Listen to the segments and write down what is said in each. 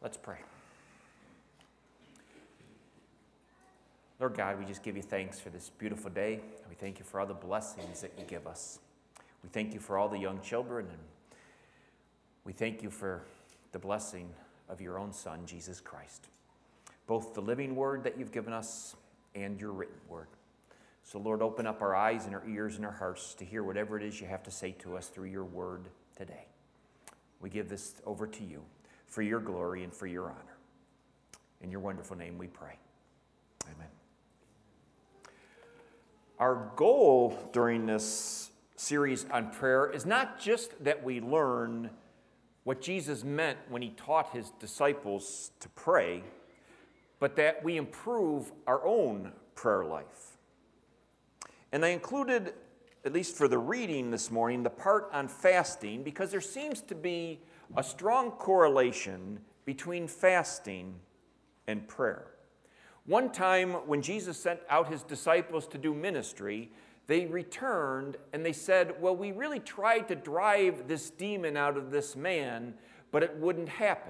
Let's pray. Lord God, we just give you thanks for this beautiful day. We thank you for all the blessings that you give us. We thank you for all the young children, and we thank you for the blessing of your own Son, Jesus Christ, both the living word that you've given us and your written word. So, Lord, open up our eyes and our ears and our hearts to hear whatever it is you have to say to us through your word today. We give this over to you for your glory and for your honor. In your wonderful name we pray. Amen. Our goal during this series on prayer is not just that we learn what Jesus meant when he taught his disciples to pray, but that we improve our own prayer life. And I included, at least for the reading this morning, the part on fasting, because there seems to be a strong correlation between fasting and prayer. One time when Jesus sent out his disciples to do ministry, they returned and they said, well, we really tried to drive this demon out of this man, but it wouldn't happen.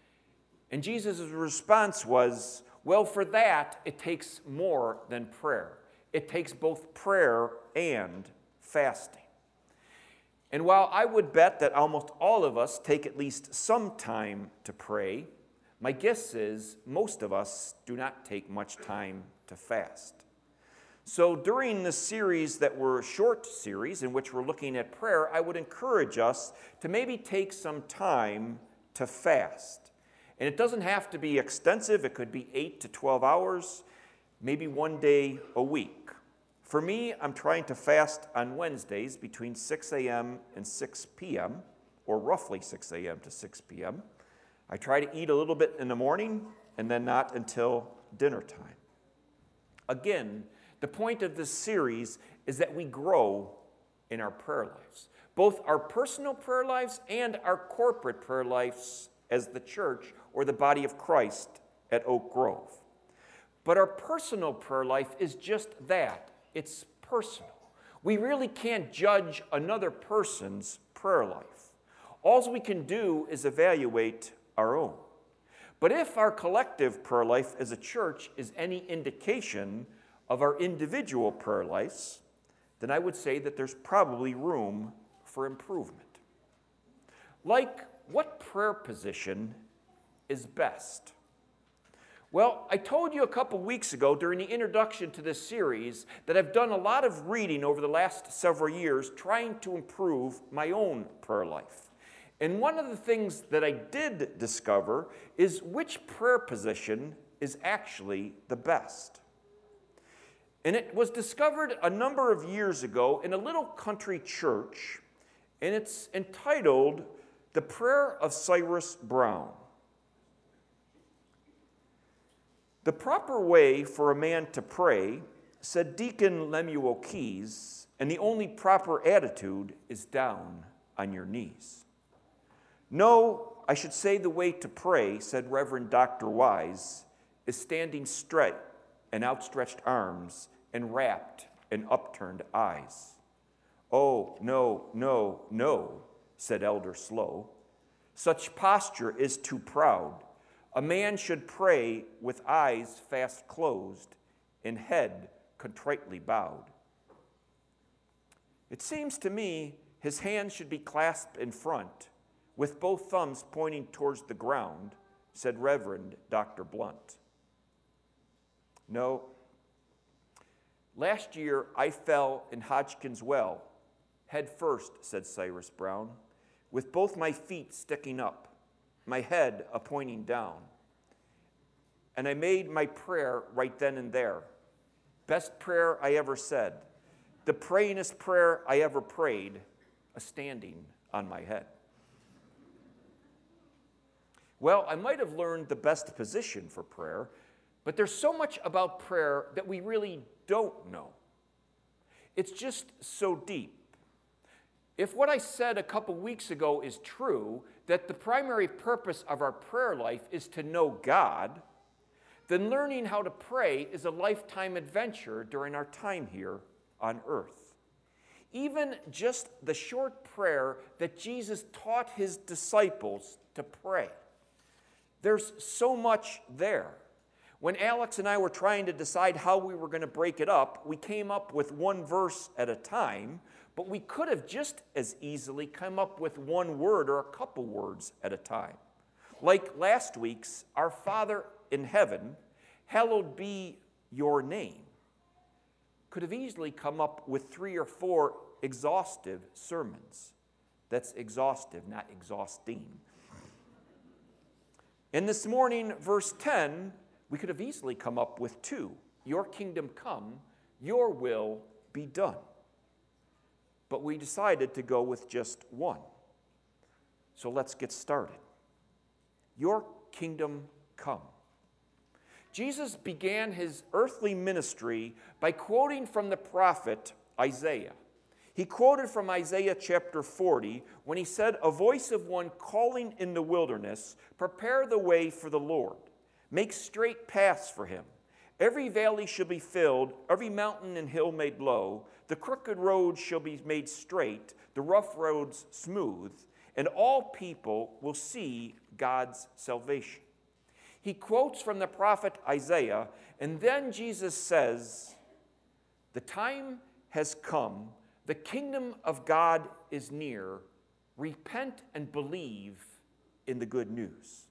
And Jesus' response was, well, for that, it takes more than prayer. It takes both prayer and fasting. And while I would bet that almost all of us take at least some time to pray, my guess is most of us do not take much time to fast. So during this series that we're a short series in which we're looking at prayer, I would encourage us to maybe take some time to fast. And it doesn't have to be extensive. It could be 8 to 12 hours, maybe one day a week. For me, I'm trying to fast on Wednesdays between 6 a.m. and 6 p.m., or roughly 6 a.m. to 6 p.m. I try to eat a little bit in the morning and then not until dinner time. Again, the point of this series is that we grow in our prayer lives, both our personal prayer lives and our corporate prayer lives as the church or the body of Christ at Oak Grove. But our personal prayer life is just that. It's personal. We really can't judge another person's prayer life. All we can do is evaluate our own. But if our collective prayer life as a church is any indication of our individual prayer lives, then I would say that there's probably room for improvement. Like, what prayer position is best? Well, I told you a couple weeks ago during the introduction to this series that I've done a lot of reading over the last several years trying to improve my own prayer life. And one of the things that I did discover is which prayer position is actually the best. And it was discovered a number of years ago in a little country church, and it's entitled The Prayer of Cyrus Brown. The proper way for a man to pray, said Deacon Lemuel Keyes, and the only proper attitude is down on your knees. No, I should say the way to pray, said Reverend Dr. Wise, is standing straight and outstretched arms and rapt and upturned eyes. Oh, no, no, no, said Elder Slow. Such posture is too proud. A man should pray with eyes fast closed and head contritely bowed. It seems to me his hands should be clasped in front, with both thumbs pointing towards the ground, said Reverend Dr. Blunt. No. Last year I fell in Hodgkin's Well, head first, said Cyrus Brown, with both my feet sticking up, my head a-pointing down. And I made my prayer right then and there. Best prayer I ever said. The prayingest prayer I ever prayed, a-standing on my head. Well, I might have learned the best position for prayer, but there's so much about prayer that we really don't know. It's just so deep. If what I said a couple weeks ago is true, that the primary purpose of our prayer life is to know God, then learning how to pray is a lifetime adventure during our time here on earth. Even just the short prayer that Jesus taught his disciples to pray. There's so much there. When Alex and I were trying to decide how we were going to break it up, we came up with one verse at a time, but we could have just as easily come up with one word or a couple words at a time. Like last week's, Our Father in heaven, hallowed be your name, could have easily come up with 3 or 4 exhaustive sermons. That's exhaustive, not exhausting. And this morning, verse 10, we could have easily come up with 2. Your kingdom come, your will be done. But we decided to go with just 1. So let's get started. Your kingdom come. Jesus began his earthly ministry by quoting from the prophet Isaiah. He quoted from Isaiah chapter 40 when he said, "A voice of one calling in the wilderness, prepare the way for the Lord. Make straight paths for him. Every valley shall be filled, every mountain and hill made low. The crooked roads shall be made straight, the rough roads smooth, and all people will see God's salvation." He quotes from the prophet Isaiah, and then Jesus says, "The time has come, the kingdom of God is near. Repent and believe in the good news."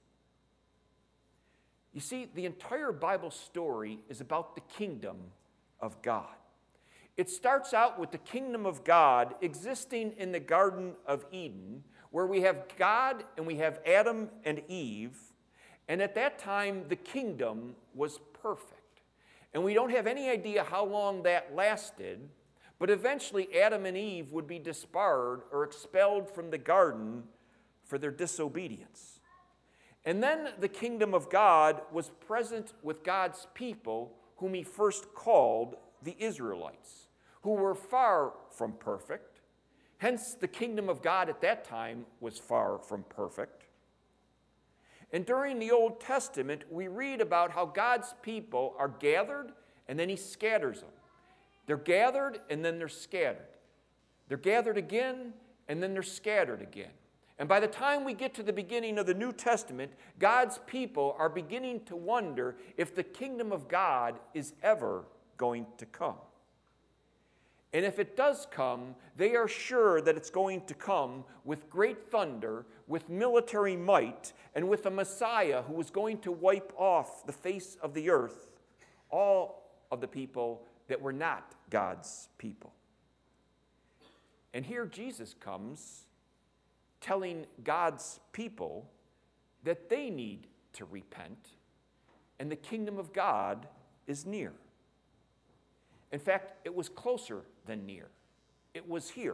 You see, the entire Bible story is about the kingdom of God. It starts out with the kingdom of God existing in the Garden of Eden, where we have God and we have Adam and Eve. And at that time, the kingdom was perfect. And we don't have any idea how long that lasted, but eventually Adam and Eve would be disbarred or expelled from the garden for their disobedience. And then the kingdom of God was present with God's people, whom he first called the Israelites, who were far from perfect. Hence, the kingdom of God at that time was far from perfect. And during the Old Testament, we read about how God's people are gathered and then he scatters them. They're gathered and then they're scattered. They're gathered again and then they're scattered again. And by the time we get to the beginning of the New Testament, God's people are beginning to wonder if the kingdom of God is ever going to come. And if it does come, they are sure that it's going to come with great thunder, with military might, and with a Messiah who is going to wipe off the face of the earth all of the people that were not God's people. And here Jesus comes telling God's people that they need to repent, and the kingdom of God is near. In fact, it was closer than near. It was here.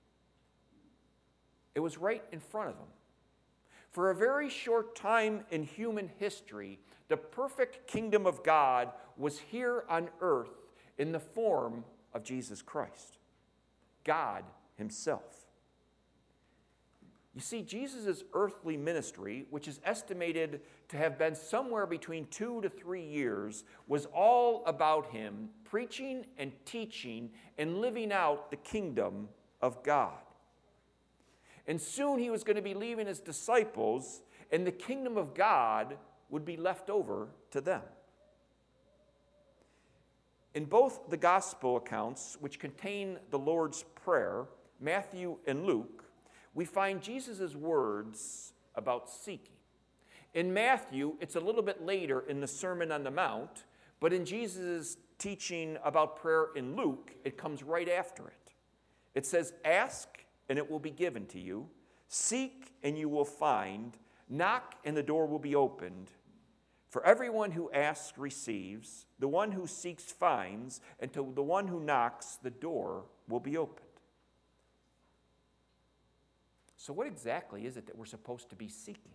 It was right in front of them. For a very short time in human history, the perfect kingdom of God was here on earth in the form of Jesus Christ, God himself. You see, Jesus' earthly ministry, which is estimated to have been somewhere between 2 to 3 years, was all about him preaching and teaching and living out the kingdom of God. And soon he was going to be leaving his disciples, and the kingdom of God would be left over to them. In both the gospel accounts, which contain the Lord's Prayer, Matthew and Luke, we find Jesus' words about seeking. In Matthew, it's a little bit later in the Sermon on the Mount, but in Jesus' teaching about prayer in Luke, it comes right after it. It says, "Ask, and it will be given to you. Seek, and you will find. Knock, and the door will be opened. For everyone who asks receives, the one who seeks finds, and to the one who knocks, the door will be opened." So what exactly is it that we're supposed to be seeking?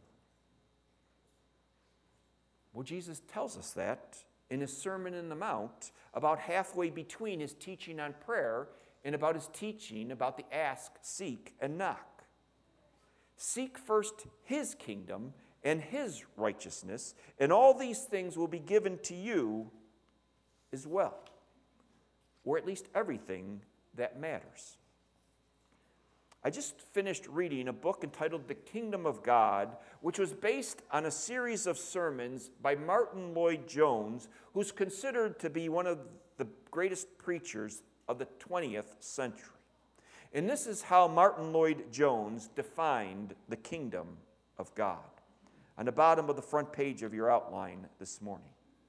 Well, Jesus tells us that in his Sermon on the Mount, about halfway between his teaching on prayer and about his teaching about the ask, seek, and knock. Seek first his kingdom and his righteousness, and all these things will be given to you as well, or at least everything that matters. I just finished reading a book entitled The Kingdom of God, which was based on a series of sermons by Martin Lloyd-Jones, who's considered to be one of the greatest preachers of the 20th century. And this is how Martin Lloyd-Jones defined the kingdom of God, on the bottom of the front page of your outline this morning.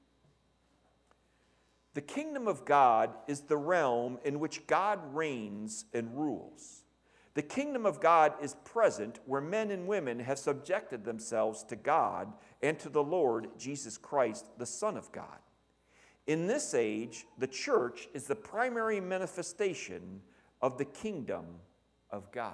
The kingdom of God is the realm in which God reigns and rules. The kingdom of God is present where men and women have subjected themselves to God and to the Lord Jesus Christ, the Son of God. In this age, the church is the primary manifestation of the kingdom of God.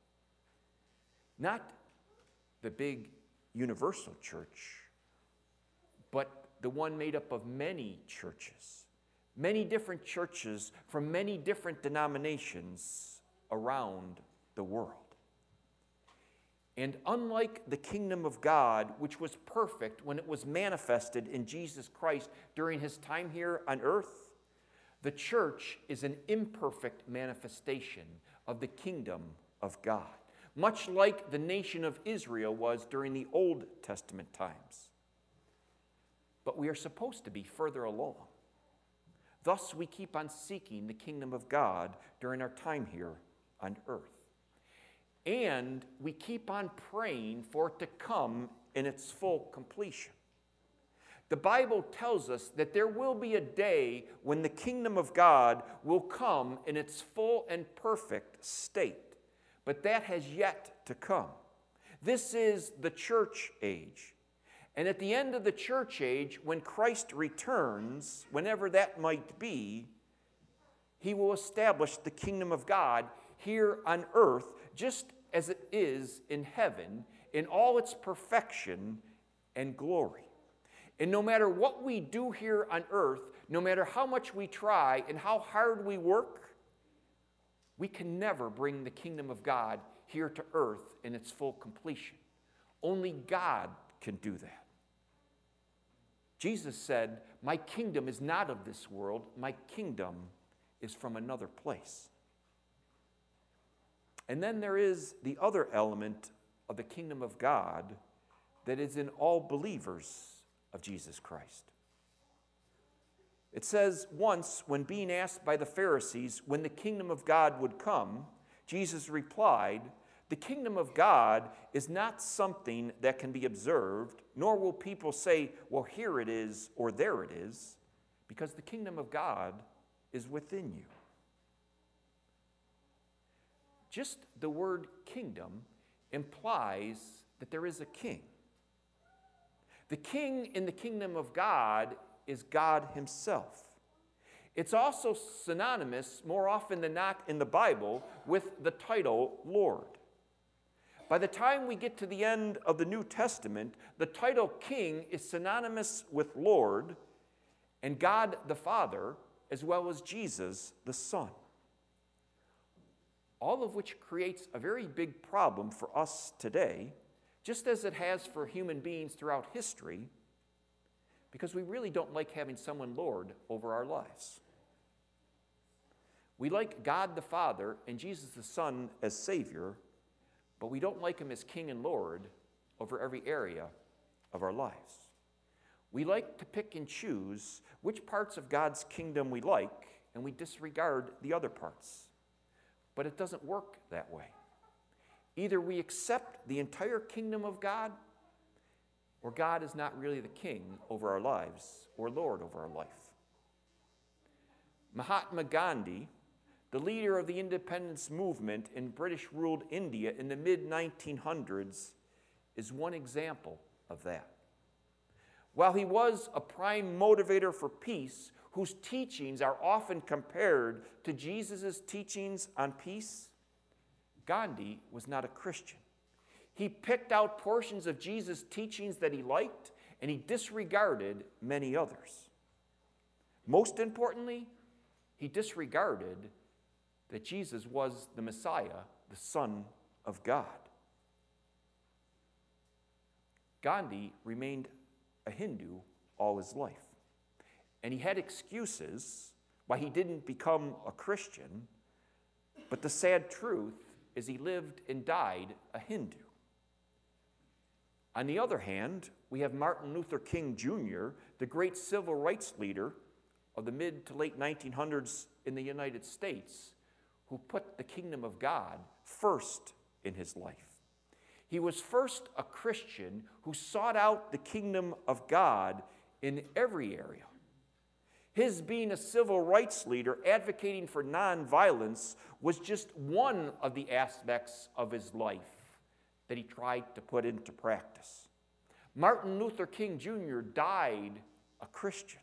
Not the big universal church, but the one made up of many churches from many different denominations around the world. And unlike the kingdom of God, which was perfect when it was manifested in Jesus Christ during his time here on earth, the church is an imperfect manifestation of the kingdom of God, much like the nation of Israel was during the Old Testament times. But we are supposed to be further along. Thus, we keep on seeking the kingdom of God during our time here on earth. And we keep on praying for it to come in its full completion. The Bible tells us that there will be a day when the kingdom of God will come in its full and perfect state. But that has yet to come. This is the church age. And at the end of the church age, when Christ returns, whenever that might be, he will establish the kingdom of God here on earth, just as it is in heaven, in all its perfection and glory. And no matter what we do here on earth, no matter how much we try and how hard we work, we can never bring the kingdom of God here to earth in its full completion. Only God can do that. Jesus said, "My kingdom is not of this world. My kingdom is from another place." And then there is the other element of the kingdom of God that is in all believers of Jesus Christ. It says once, when being asked by the Pharisees when the kingdom of God would come, Jesus replied, "The kingdom of God is not something that can be observed, nor will people say, 'Well, here it is,' or 'there it is,' because the kingdom of God is within you." Just the word kingdom implies that there is a king. The king in the kingdom of God is God himself. It's also synonymous, more often than not in the Bible, with the title Lord. By the time we get to the end of the New Testament, the title king is synonymous with Lord and God the Father, as well as Jesus the Son. All of which creates a very big problem for us today, just as it has for human beings throughout history, because we really don't like having someone Lord over our lives. We like God the Father and Jesus the Son as Savior, but we don't like him as King and Lord over every area of our lives. We like to pick and choose which parts of God's kingdom we like, and we disregard the other parts. But it doesn't work that way. Either we accept the entire kingdom of God, or God is not really the king over our lives or Lord over our life. Mahatma Gandhi, the leader of the independence movement in British-ruled India in the mid-1900s, is one example of that. While he was a prime motivator for peace, whose teachings are often compared to Jesus' teachings on peace, Gandhi was not a Christian. He picked out portions of Jesus' teachings that he liked, and he disregarded many others. Most importantly, he disregarded that Jesus was the Messiah, the Son of God. Gandhi remained a Hindu all his life. And he had excuses why he didn't become a Christian, but the sad truth as he lived and died a Hindu. On the other hand, we have Martin Luther King Jr., the great civil rights leader of the mid to late 1900s in the United States, who put the kingdom of God first in his life. He was first a Christian who sought out the kingdom of God in every area. His being a civil rights leader advocating for nonviolence was just one of the aspects of his life that he tried to put into practice. Martin Luther King Jr. died a Christian.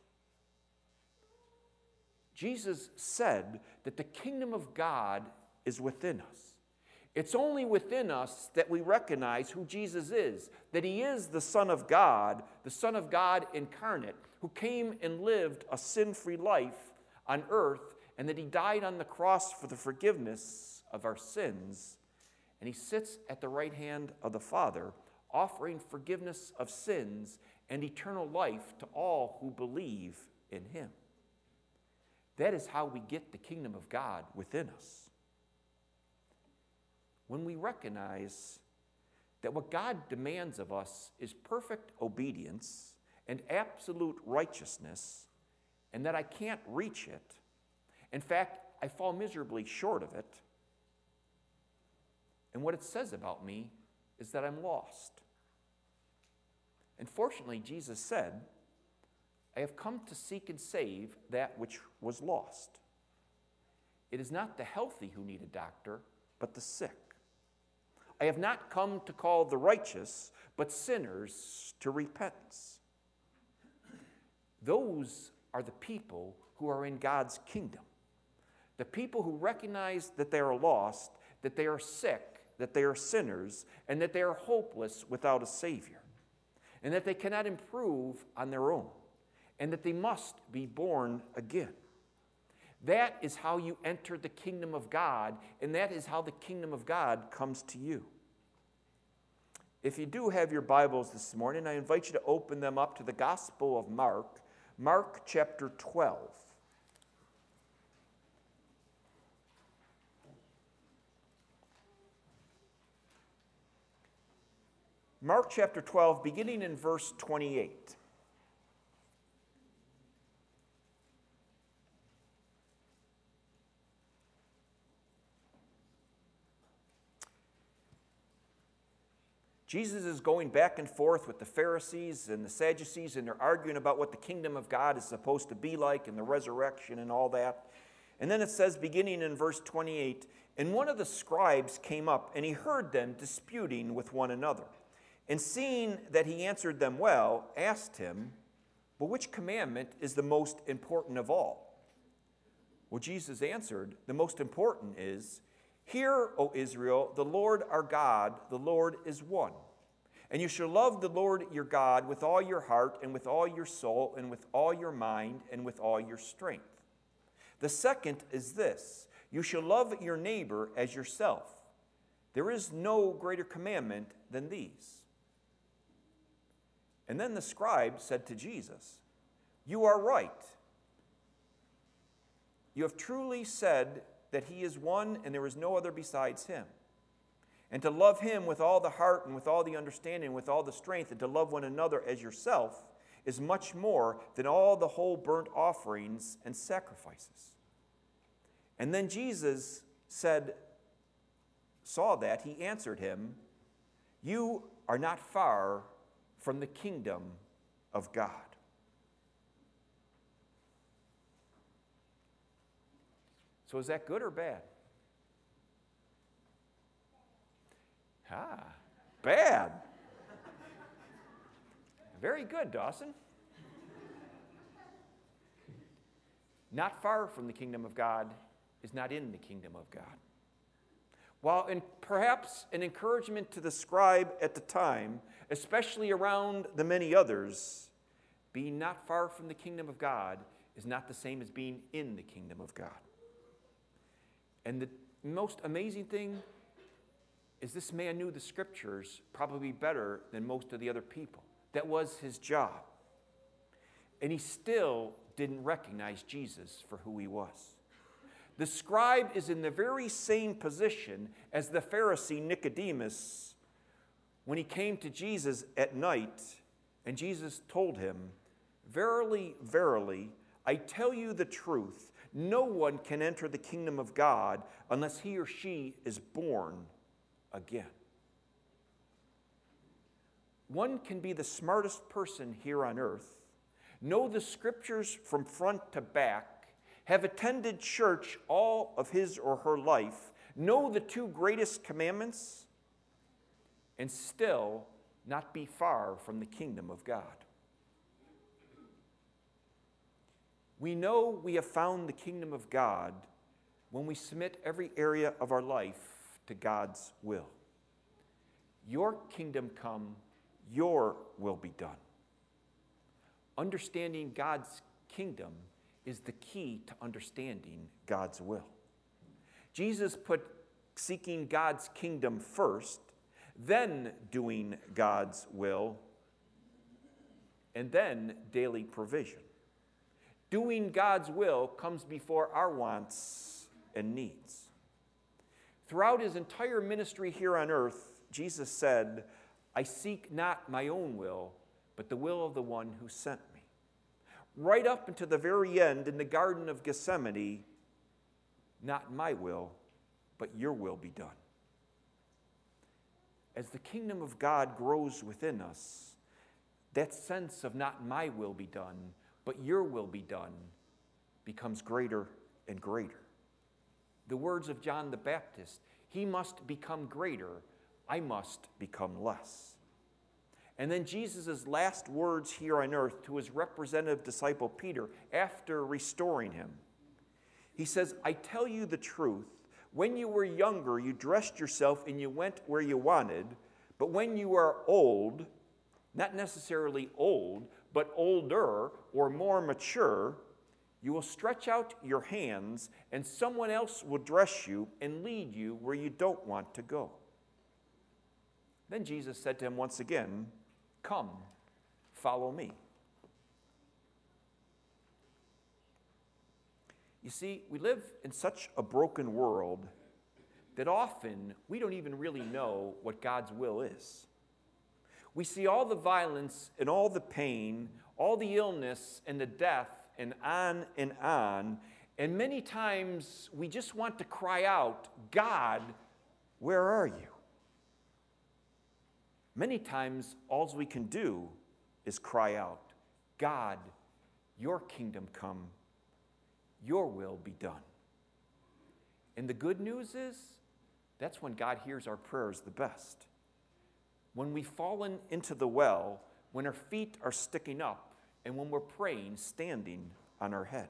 Jesus said that the kingdom of God is within us. It's only within us that we recognize who Jesus is, that he is the Son of God incarnate, who came and lived a sin-free life on earth, and that he died on the cross for the forgiveness of our sins. And he sits at the right hand of the Father, offering forgiveness of sins and eternal life to all who believe in him. That is how we get the kingdom of God within us. When we recognize that what God demands of us is perfect obedience and absolute righteousness, and that I can't reach it. In fact, I fall miserably short of it. And what it says about me is that I'm lost. And fortunately, Jesus said, I have come to seek and save that which was lost. It is not the healthy who need a doctor, but the sick. I have not come to call the righteous, but sinners to repentance. Those are the people who are in God's kingdom. The people who recognize that they are lost, that they are sick, that they are sinners, and that they are hopeless without a Savior, and that they cannot improve on their own, and that they must be born again. That is how you enter the kingdom of God, and that is how the kingdom of God comes to you. If you do have your Bibles this morning, I invite you to open them up to the Gospel of Mark, Mark chapter 12. Mark chapter 12, beginning in verse 28. Jesus is going back and forth with the Pharisees and the Sadducees, and they're arguing about what the kingdom of God is supposed to be like and the resurrection and all that. And then it says, beginning in verse 28, and one of the scribes came up, and he heard them disputing with one another. And seeing that he answered them well, asked him, but which commandment is the most important of all? Well, Jesus answered, the most important is, hear, O Israel, the Lord our God, the Lord is one. And you shall love the Lord your God with all your heart and with all your soul and with all your mind and with all your strength. The second is this, you shall love your neighbor as yourself. There is no greater commandment than these. And then the scribe said to Jesus, you are right. You have truly said that he is one and there is no other besides him. And to love him with all the heart and with all the understanding, with all the strength, and to love one another as yourself is much more than all the whole burnt offerings and sacrifices. And then Jesus saw that, he answered him, you are not far from the kingdom of God. So is that good or bad? Bad. Very good, Dawson. Not far from the kingdom of God is not in the kingdom of God. While perhaps an encouragement to the scribe at the time, especially around the many others, being not far from the kingdom of God is not the same as being in the kingdom of God. And the most amazing thing is this man knew the scriptures probably better than most of the other people. That was his job. And he still didn't recognize Jesus for who he was. The scribe is in the very same position as the Pharisee Nicodemus when he came to Jesus at night, and Jesus told him, "Verily, verily, I tell you the truth, no one can enter the kingdom of God unless he or she is born again." One can be the smartest person here on earth, know the scriptures from front to back, have attended church all of his or her life, know the two greatest commandments, and still not be far from the kingdom of God. We know we have found the kingdom of God when we submit every area of our life to God's will. Your kingdom come, your will be done. Understanding God's kingdom is the key to understanding God's will. Jesus put seeking God's kingdom first, then doing God's will, and then daily provision. Doing God's will comes before our wants and needs. Throughout his entire ministry here on earth, Jesus said, "I seek not my own will, but the will of the one who sent me." Right up until the very end in the Garden of Gethsemane, "Not my will, but your will be done." As the kingdom of God grows within us, that sense of not my will be done, but your will be done becomes greater and greater. The words of John the Baptist, "He must become greater, I must become less." And then Jesus' last words here on earth to his representative disciple Peter after restoring him. He says, "I tell you the truth, when you were younger, you dressed yourself and you went where you wanted, but when you are old, not necessarily old, but older or more mature, you will stretch out your hands and someone else will dress you and lead you where you don't want to go." Then Jesus said to him once again, "Come, follow me." You see, we live in such a broken world that often we don't even really know what God's will is. We see all the violence and all the pain, all the illness and the death, and on, and many times we just want to cry out, "God, where are you?" Many times, all we can do is cry out, "God, your kingdom come, your will be done." And the good news is, that's when God hears our prayers the best. When we've fallen into the well, when our feet are sticking up, and when we're praying standing on our head.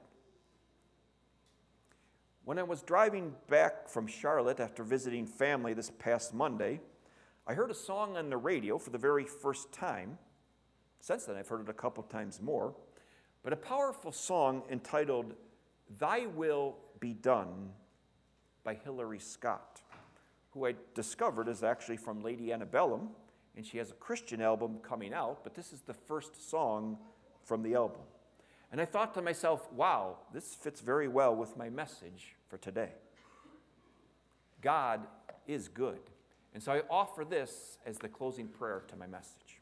When I was driving back from Charlotte after visiting family this past Monday, I heard a song on the radio for the very first time. Since then, I've heard it a couple times more. But a powerful song entitled, "Thy Will Be Done" by Hillary Scott, who I discovered is actually from Lady Antebellum, and she has a Christian album coming out, but this is the first song from the album. And I thought to myself, wow, this fits very well with my message for today. God is good. And so I offer this as the closing prayer to my message.